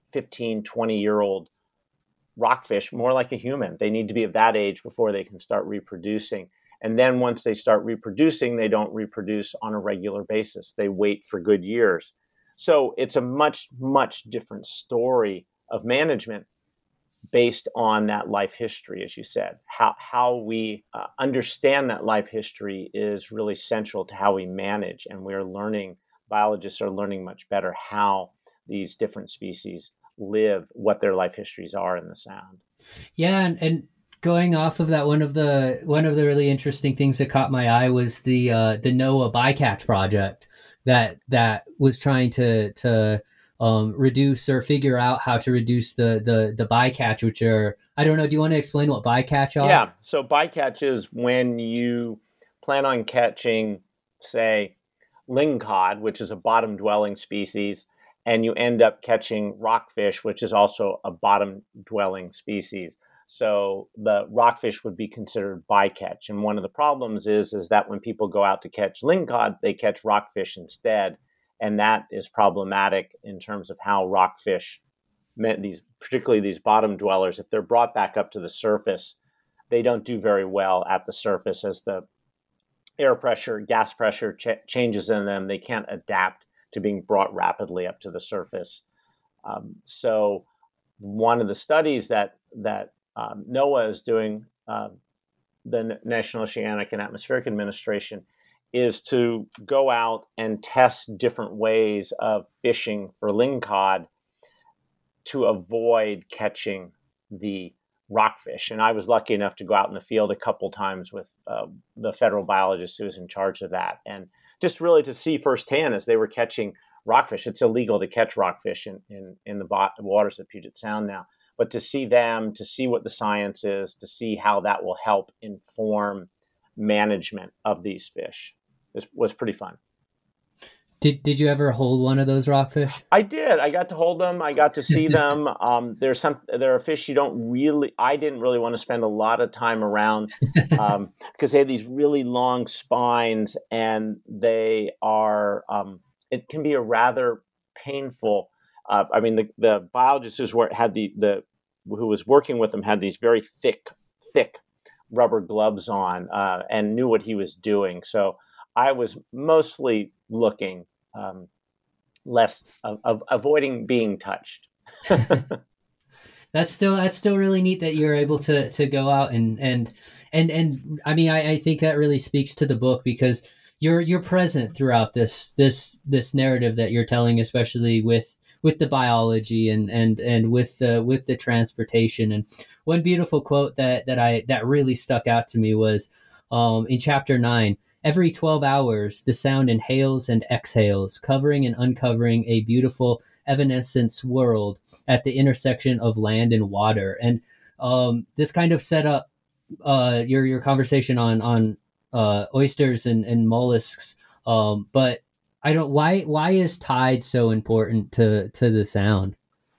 fifteen, twenty year old rockfish, more like a human. They need to be of that age before they can start reproducing. And then once they start reproducing, they don't reproduce on a regular basis. They wait for good years. So it's a much, much different story of management based on that life history, as you said. How, how we uh, understand that life history is really central to how we manage. And we're learning, biologists are learning much better how these different species live, what their life histories are in the Sound. Yeah, and, and going off of that, one of the one of the really interesting things that caught my eye was the uh, the NOAA bycatch project that that was trying to to um, reduce or figure out how to reduce the the the bycatch, which are, I don't know. Do you want to explain what bycatch are? Yeah, so bycatch is when you plan on catching, say, lingcod, which is a bottom-dwelling species, and you end up catching rockfish, which is also a bottom-dwelling species. So the rockfish would be considered bycatch. And one of the problems is, is that when people go out to catch lingcod, they catch rockfish instead. And that is problematic in terms of how rockfish, these, particularly these bottom dwellers, if they're brought back up to the surface, they don't do very well at the surface as the air pressure, gas pressure ch- changes in them. They can't adapt to being brought rapidly up to the surface. Um, so one of the studies that that um, NOAA is doing, uh, the National Oceanic and Atmospheric Administration, is to go out and test different ways of fishing for lingcod to avoid catching the rockfish. And I was lucky enough to go out in the field a couple times with uh, the federal biologist who was in charge of that. And just really to see firsthand as they were catching rockfish. It's illegal to catch rockfish in, in, in the waters of Puget Sound now. But to see them, to see what the science is, to see how that will help inform management of these fish was, was pretty fun. Did Did you ever hold one of those rockfish? I did. I got to hold them. I got to see them. Um, there's some. There are fish you don't really. I didn't really want to spend a lot of time around um, because they have these really long spines, and they are. Um, it can be a rather painful. Uh, I mean, the the biologist who's wor- had the the who was working with them had these very thick thick rubber gloves on uh, and knew what he was doing. So I was mostly looking, um, less of, of avoiding being touched. That's still that's still really neat that you're able to to go out and and and and I mean I, I think that really speaks to the book because you're you're present throughout this this this narrative that you're telling, especially with with the biology and and and with the with the transportation. And one beautiful quote that that I that really stuck out to me was um, in chapter nine. Every twelve hours, the Sound inhales and exhales, covering and uncovering a beautiful evanescence world at the intersection of land and water. And um, this kind of set up uh, your your conversation on on uh, oysters and, and mollusks. Um, but I don't why why is tide so important to to the Sound?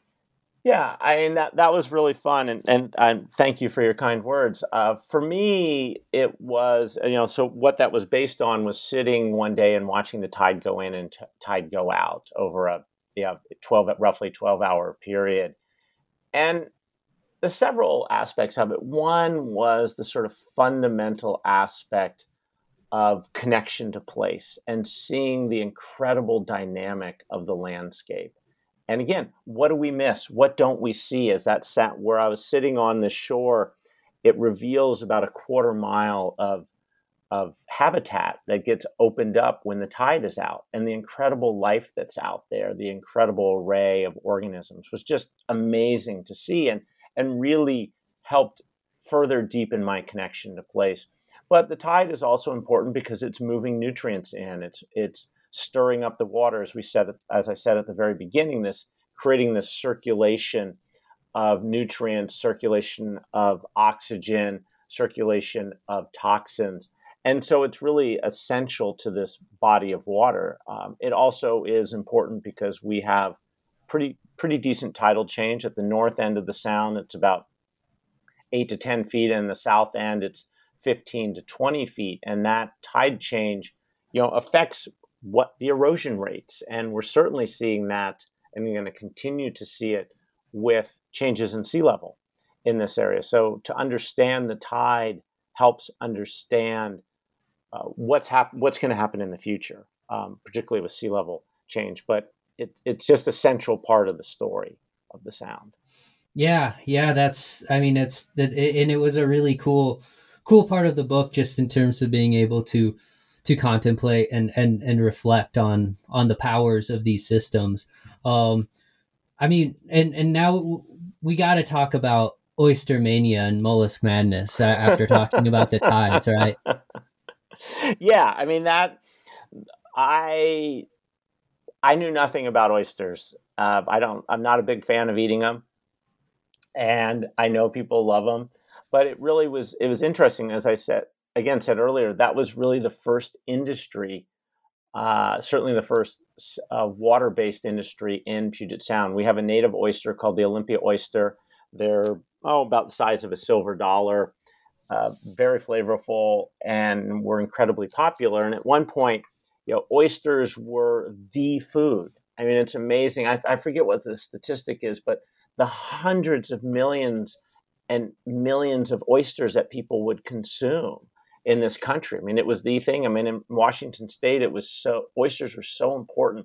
Yeah, I mean, that, that was really fun. And, and, and thank you for your kind words. Uh, for me, it was, you know, so what that was based on was sitting one day and watching the tide go in and t- tide go out over a you know, twelve, roughly twelve hour period. And the several aspects of it. One was the sort of fundamental aspect of connection to place and seeing the incredible dynamic of the landscape. And again, what do we miss? What don't we see? As that sat where I was sitting on the shore, it reveals about a quarter mile of, of habitat that gets opened up when the tide is out, and the incredible life that's out there, the incredible array of organisms was just amazing to see and, and really helped further deepen my connection to place. But the tide is also important because it's moving nutrients in. It's it's stirring up the water, as we said, as I said at the very beginning, this creating this circulation of nutrients, circulation of oxygen, circulation of toxins. And so it's really essential to this body of water. Um, it also is important because we have pretty pretty decent tidal change at the north end of the Sound. It's about eight to ten feet, and the south end it's fifteen to twenty feet. And that tide change, you know, affects what the erosion rates. And we're certainly seeing that, and we're going to continue to see it with changes in sea level in this area. So to understand the tide helps understand uh, what's hap- what's going to happen in the future, um, particularly with sea level change. But it, it's just a central part of the story of the Sound. Yeah, yeah, that's, I mean, it's, that, and it was a really cool, cool part of the book, just in terms of being able to, to contemplate and, and, and reflect on, on the powers of these systems. Um, I mean, and, and now we got to talk about oyster mania and mollusk madness uh, after talking about the tides, right? Yeah, I mean that I I knew nothing about oysters. Uh, I don't. I'm not a big fan of eating them, and I know people love them. But it really was. It was interesting, as I said again said earlier. That was really the first industry, uh, certainly the first uh, water-based industry in Puget Sound. We have a native oyster called the Olympia oyster. They're oh about the size of a silver dollar. Uh, very flavorful, and were incredibly popular. And at one point, you know, oysters were the food. I mean, it's amazing. I, I forget what the statistic is, but the hundreds of millions and millions of oysters that people would consume in this country. I mean, it was the thing. I mean, in Washington State, it was so oysters were so important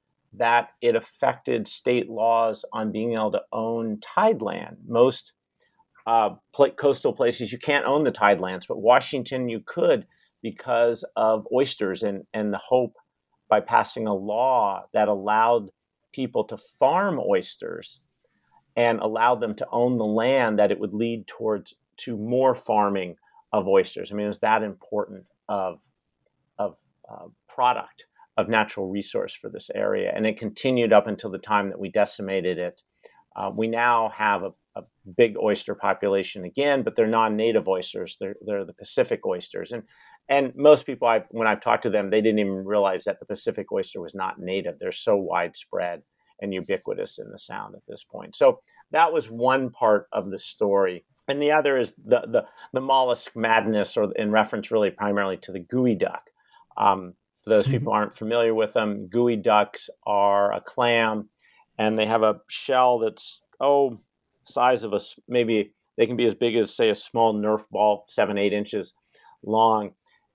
that it affected state laws on being able to own tideland. Most Uh, coastal places, you can't own the tidelands, but Washington you could because of oysters and, and the hope by passing a law that allowed people to farm oysters and allowed them to own the land, that it would lead towards to more farming of oysters. I mean, it was that important of, of uh, product of natural resource for this area. And it continued up until the time that we decimated it. Uh, we now have a a big oyster population again, but they're non-native oysters. They're they're the Pacific oysters, and and most people, I've, when I've talked to them, they didn't even realize that the Pacific oyster was not native. They're so widespread and ubiquitous in the Sound at this point. So that was one part of the story, and the other is the the, the mollusk madness, or in reference really primarily to the geoduck. Um, for those people who aren't familiar with them, geoducks are a clam, and they have a shell that's oh. size of a, maybe they can be as big as, say, a small Nerf ball, seven, eight inches long.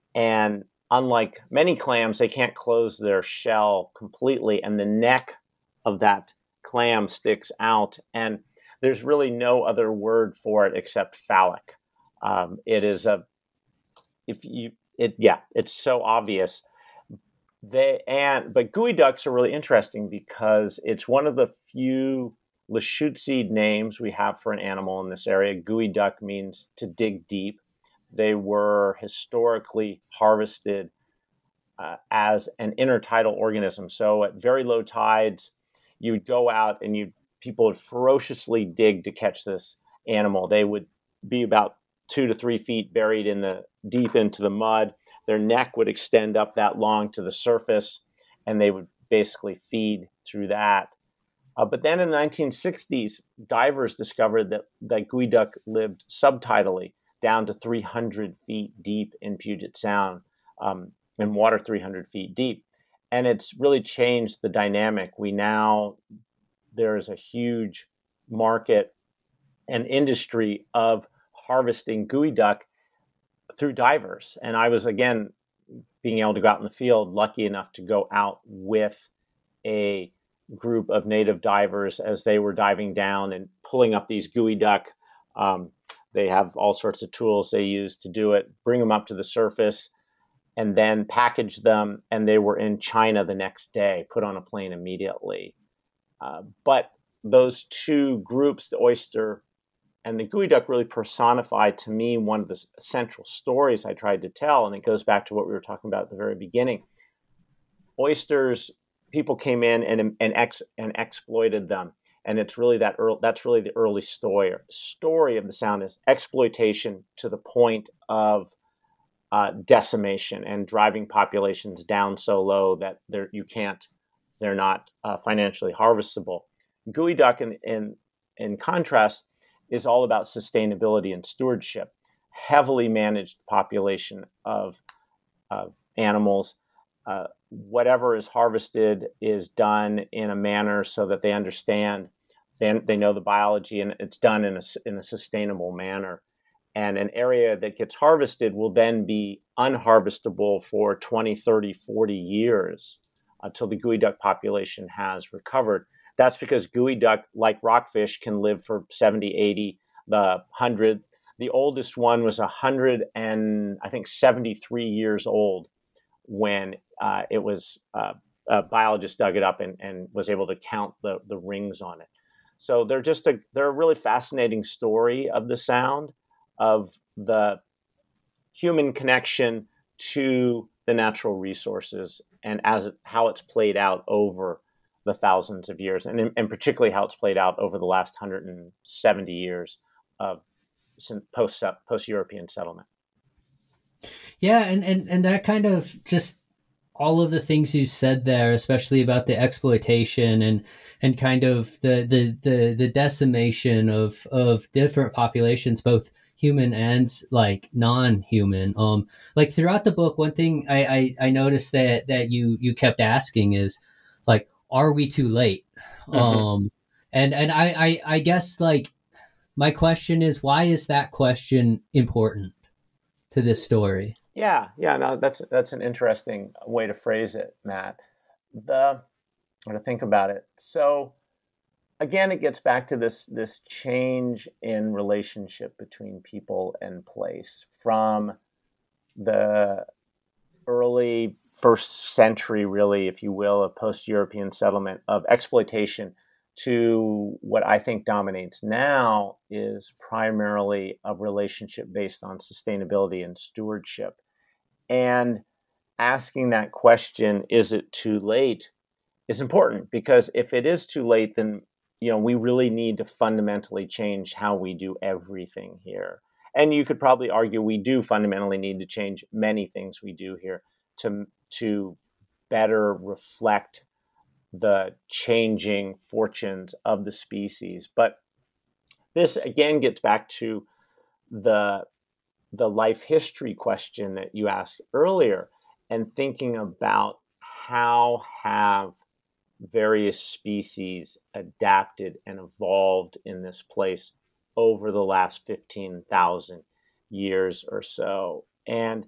And unlike many clams, they can't close their shell completely. And the neck of that clam sticks out. And there's really no other word for it except phallic. Um, it is a, if you, it, yeah, it's so obvious. They, and, but geoducks are really interesting because it's one of the few Lashutseed names we have for an animal in this area. Geoduck means to dig deep. They were historically harvested uh, as an intertidal organism. So at very low tides, you would go out and you people would ferociously dig to catch this animal. They would be about two to three feet buried in the deep into the mud. Their neck would extend up that long to the surface, and they would basically feed through that. Uh, but then in the nineteen sixties, divers discovered that, that geoduck lived subtidally down to three hundred feet deep in Puget Sound, um, in water three hundred feet deep. And it's really changed the dynamic. We now, there is a huge market and industry of harvesting geoduck through divers. And I was, again, being able to go out in the field, lucky enough to go out with a group of native divers as they were diving down and pulling up these geoduck. Um, they have all sorts of tools they use to do it, bring them up to the surface, and then package them. And they were in China the next day, put on a plane immediately. Uh, but those two groups, the oyster and the geoduck, really personified to me one of the central stories I tried to tell. And it goes back to what we were talking about at the very beginning. Oysters, people came in and and, ex, and exploited them. And it's really that early, that's really the early story. Story of the Sound is exploitation to the point of uh, decimation and driving populations down so low that they're you can't, they're not uh, financially harvestable. Geoduck, in, in in contrast, is all about sustainability and stewardship. Heavily managed population of of animals. Uh, whatever is harvested is done in a manner so that they understand they, they know the biology, and it's done in a, in a sustainable manner. And an area that gets harvested will then be unharvestable for twenty, thirty, forty years until the geoduck population has recovered. That's because geoduck, like rockfish, can live for seventy, eighty, the one hundred. The oldest one was one hundred and I think seventy-three years old when uh, it was, uh, a biologist dug it up and, and was able to count the, the rings on it. So they're just a, they're a really fascinating story of the sound, of the human connection to the natural resources, and as it, how it's played out over the thousands of years, and, and particularly how it's played out over the last one hundred seventy years of post post European settlement. Yeah, and, and and that kind of just all of the things you said there, especially about the exploitation and and kind of the the the, the decimation of of different populations, both human and like non-human. Um, like throughout the book, one thing I, I, I noticed that that you you kept asking is like, are we too late? Mm-hmm. Um, and and I, I I guess like my question is, why is that question important to this story? Yeah, yeah, no, that's that's an interesting way to phrase it, Matt. The or to think about it. So again, it gets back to this this change in relationship between people and place from the early first century, really, if you will, of post-European settlement of exploitation to what I think dominates now is primarily a relationship based on sustainability and stewardship. And asking that question, is it too late, is important, because if it is too late, then you know we really need to fundamentally change how we do everything here. And you could probably argue we do fundamentally need to change many things we do here to to better reflect the changing fortunes of the species. But this again gets back to the the life history question that you asked earlier, and thinking about how have various species adapted and evolved in this place over the last fifteen thousand years or so. And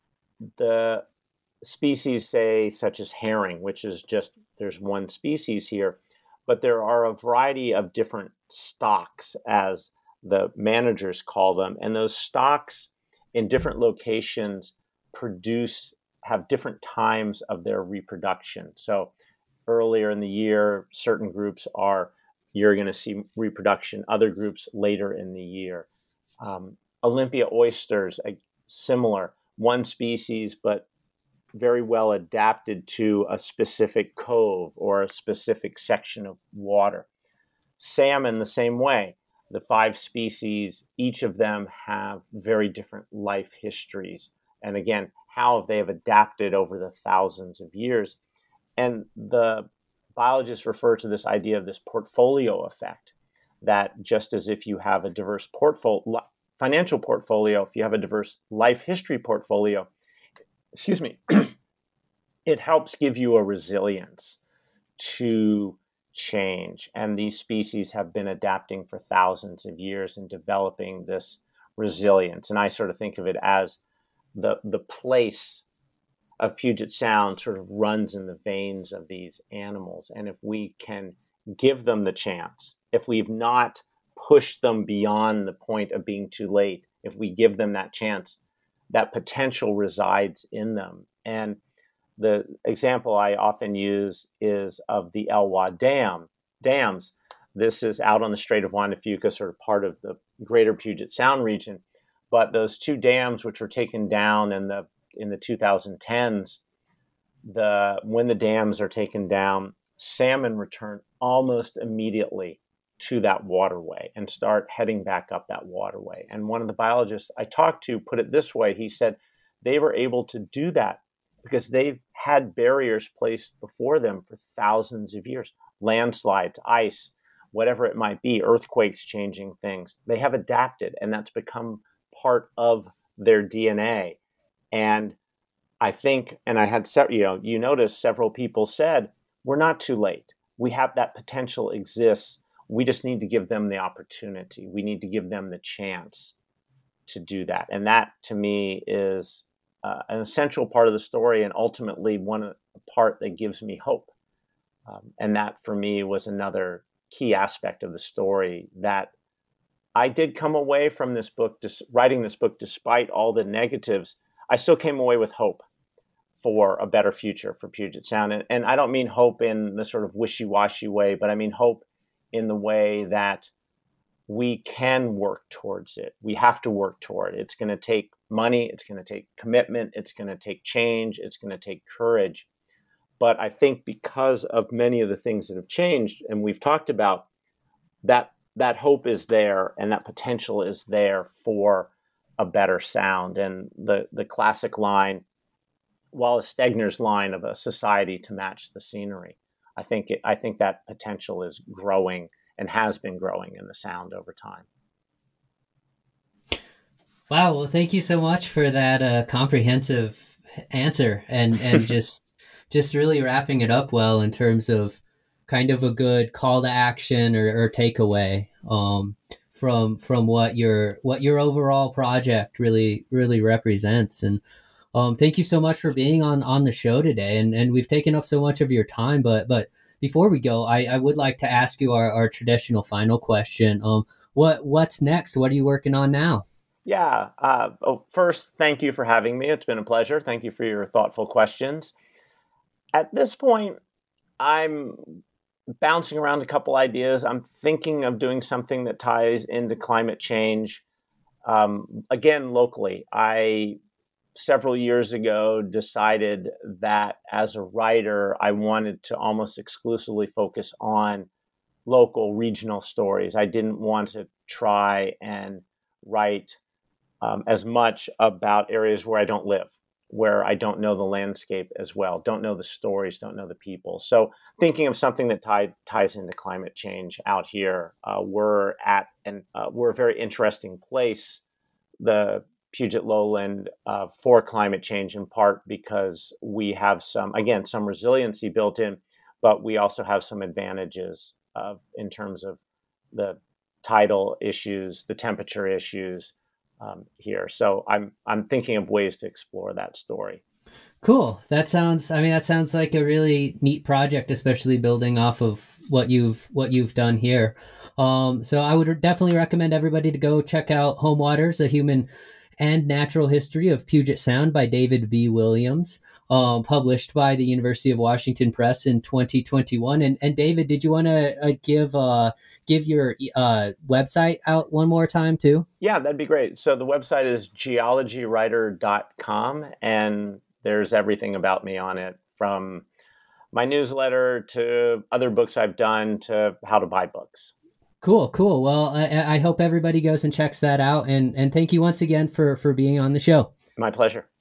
the species, say, such as herring, which is just, there's one species here, but there are a variety of different stocks, as the managers call them. And those stocks in different locations produce, have different times of their reproduction. So earlier in the year, certain groups are, you're going to see reproduction, other groups later in the year. Um, Olympia oysters, a similar, one species, but very well adapted to a specific cove or a specific section of water. Salmon, the same way. The five species, each of them have very different life histories. And again, how they have adapted over the thousands of years. And the biologists refer to this idea of this portfolio effect, that just as if you have a diverse portfolio, financial portfolio, if you have a diverse life history portfolio, excuse me, it helps give you a resilience to change. And these species have been adapting for thousands of years and developing this resilience. And I sort of think of it as the, the place of Puget Sound sort of runs in the veins of these animals. And if we can give them the chance, if we've not pushed them beyond the point of being too late, if we give them that chance, that potential resides in them. And the example I often use is of the Elwha Dam dams. This is out on the Strait of Juan de Fuca, sort of part of the greater Puget Sound region. But those two dams, which were taken down in the in the two thousand tens, the when the dams are taken down, salmon return almost immediately to that waterway and start heading back up that waterway. And one of the biologists I talked to put it this way. He said they were able to do that because they've had barriers placed before them for thousands of years. Landslides, ice, whatever it might be, earthquakes changing things. They have adapted, and that's become part of their D N A. And I think, and I had, you know, you notice several people said, we're not too late. We have that potential exists. We just need to give them the opportunity. We need to give them the chance to do that. And that, to me, is uh, an essential part of the story, and ultimately one part that gives me hope. Um, and that, for me, was another key aspect of the story, that I did come away from this book, dis- writing this book, despite all the negatives. I still came away with hope for a better future for Puget Sound. And, and I don't mean hope in the sort of wishy-washy way, but I mean hope in the way that we can work towards it. We have to work toward it. It's going to take money. It's going to take commitment. It's going to take change. It's going to take courage. But I think because of many of the things that have changed, and we've talked about, that that hope is there and that potential is there for a better sound. And the, the classic line, Wallace Stegner's line of a society to match the scenery, I think it, I think that potential is growing and has been growing in the sound over time. Wow. Well, thank you so much for that uh, comprehensive answer, and, and just just really wrapping it up well in terms of kind of a good call to action or, or takeaway um, from from what your what your overall project really really represents. And um, thank you so much for being on on the show today. And and we've taken up so much of your time, but but before we go, I, I would like to ask you our, our traditional final question. Um, what what's next? What are you working on now? Yeah. Uh, oh, first, thank you for having me. It's been a pleasure. Thank you for your thoughtful questions. At this point, I'm bouncing around a couple ideas. I'm thinking of doing something that ties into climate change. Um, again, locally, I several years ago decided that as a writer, I wanted to almost exclusively focus on local, regional stories. I didn't want to try and write um, as much about areas where I don't live, where I don't know the landscape as well, don't know the stories, don't know the people. So thinking of something that tie, ties into climate change out here, uh, we're at and uh, we're a very interesting place, the Puget Lowland, uh, for climate change, in part because we have some, again, some resiliency built in, but we also have some advantages uh, in terms of the tidal issues, the temperature issues um, here. So I'm I'm thinking of ways to explore that story. Cool. That sounds, I mean, that sounds like a really neat project, especially building off of what you've what you've done here. Um, so I would definitely recommend everybody to go check out Home Waters, A Human and Natural History of Puget Sound by David B. Williams, um, published by the University of Washington Press in twenty twenty-one. And, and David, did you want to uh, give uh, give your uh, website out one more time too? Yeah, that'd be great. So the website is geology writer dot com, and there's everything about me on it, from my newsletter to other books I've done to how to buy books. Cool, cool. Well, I, I hope everybody goes and checks that out. And, and thank you once again for, for being on the show. My pleasure.